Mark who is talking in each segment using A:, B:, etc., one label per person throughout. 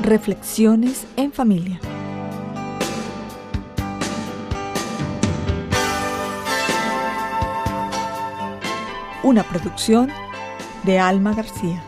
A: Reflexiones en familia. Una producción de Alma García.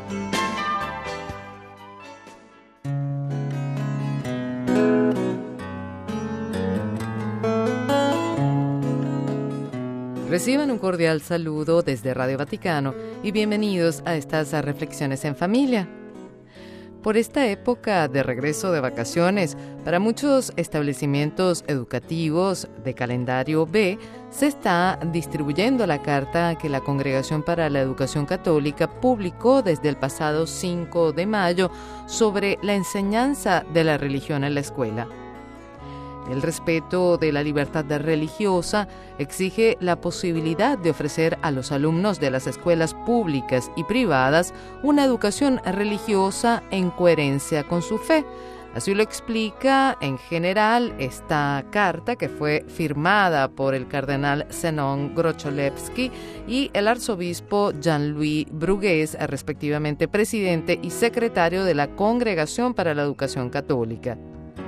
B: Reciban un cordial saludo desde Radio Vaticano y bienvenidos a estas Reflexiones en Familia. Por esta época de regreso de vacaciones, para muchos establecimientos educativos de calendario B, se está distribuyendo la carta que la Congregación para la Educación Católica publicó desde el pasado 5 de mayo sobre la enseñanza de la religión en la escuela. El respeto de la libertad religiosa exige la posibilidad de ofrecer a los alumnos de las escuelas públicas y privadas una educación religiosa en coherencia con su fe. Así lo explica en general esta carta que fue firmada por el cardenal Zenon Grocholewski y el arzobispo Jean-Louis Brugués, respectivamente presidente y secretario de la Congregación para la Educación Católica.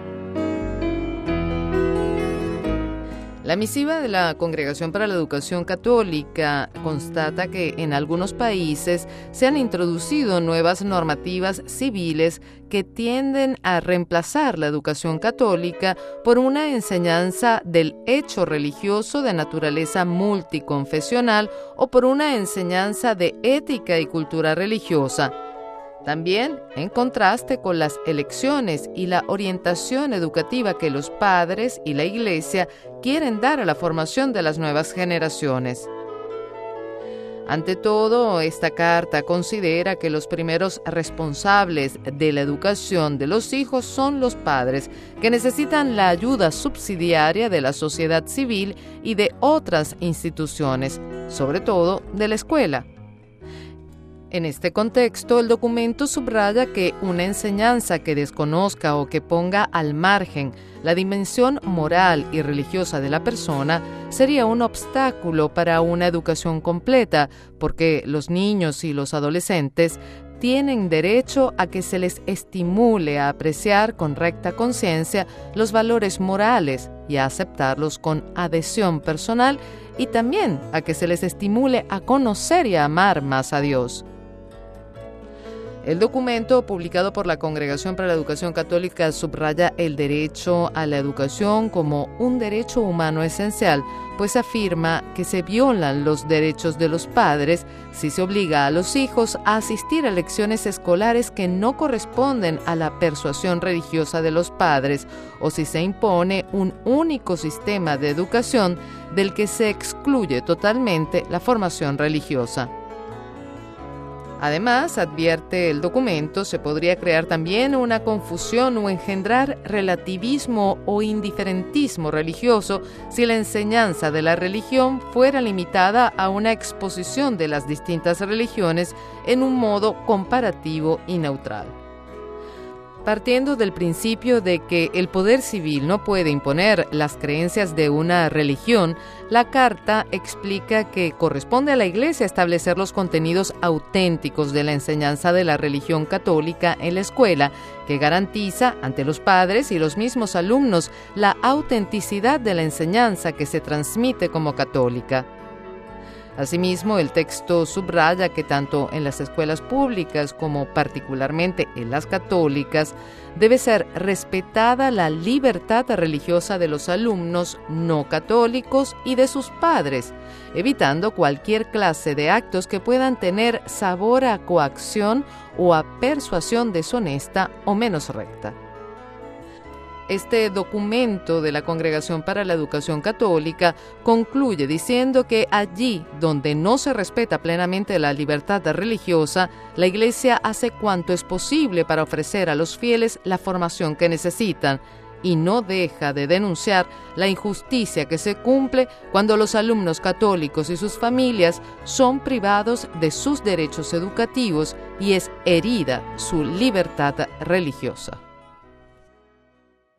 B: La misiva de la Congregación para la Educación Católica constata que en algunos países se han introducido nuevas normativas civiles que tienden a reemplazar la educación católica por una enseñanza del hecho religioso de naturaleza multiconfesional o por una enseñanza de ética y cultura religiosa. También en contraste con las elecciones y la orientación educativa que los padres y la Iglesia quieren dar a la formación de las nuevas generaciones. Ante todo, esta carta considera que los primeros responsables de la educación de los hijos son los padres, que necesitan la ayuda subsidiaria de la sociedad civil y de otras instituciones, sobre todo de la escuela. En este contexto, el documento subraya que una enseñanza que desconozca o que ponga al margen la dimensión moral y religiosa de la persona sería un obstáculo para una educación completa, porque los niños y los adolescentes tienen derecho a que se les estimule a apreciar con recta conciencia los valores morales y a aceptarlos con adhesión personal, y también a que se les estimule a conocer y a amar más a Dios. El documento publicado por la Congregación para la Educación Católica subraya el derecho a la educación como un derecho humano esencial, pues afirma que se violan los derechos de los padres si se obliga a los hijos a asistir a lecciones escolares que no corresponden a la persuasión religiosa de los padres o si se impone un único sistema de educación del que se excluye totalmente la formación religiosa. Además, advierte el documento, se podría crear también una confusión o engendrar relativismo o indiferentismo religioso si la enseñanza de la religión fuera limitada a una exposición de las distintas religiones en un modo comparativo y neutral. Partiendo del principio de que el poder civil no puede imponer las creencias de una religión, la Carta explica que corresponde a la Iglesia establecer los contenidos auténticos de la enseñanza de la religión católica en la escuela, que garantiza ante los padres y los mismos alumnos la autenticidad de la enseñanza que se transmite como católica. Asimismo, el texto subraya que tanto en las escuelas públicas como particularmente en las católicas debe ser respetada la libertad religiosa de los alumnos no católicos y de sus padres, evitando cualquier clase de actos que puedan tener sabor a coacción o a persuasión deshonesta o menos recta. Este documento de la Congregación para la Educación Católica concluye diciendo que allí donde no se respeta plenamente la libertad religiosa, la Iglesia hace cuanto es posible para ofrecer a los fieles la formación que necesitan y no deja de denunciar la injusticia que se cumple cuando los alumnos católicos y sus familias son privados de sus derechos educativos y es herida su libertad religiosa.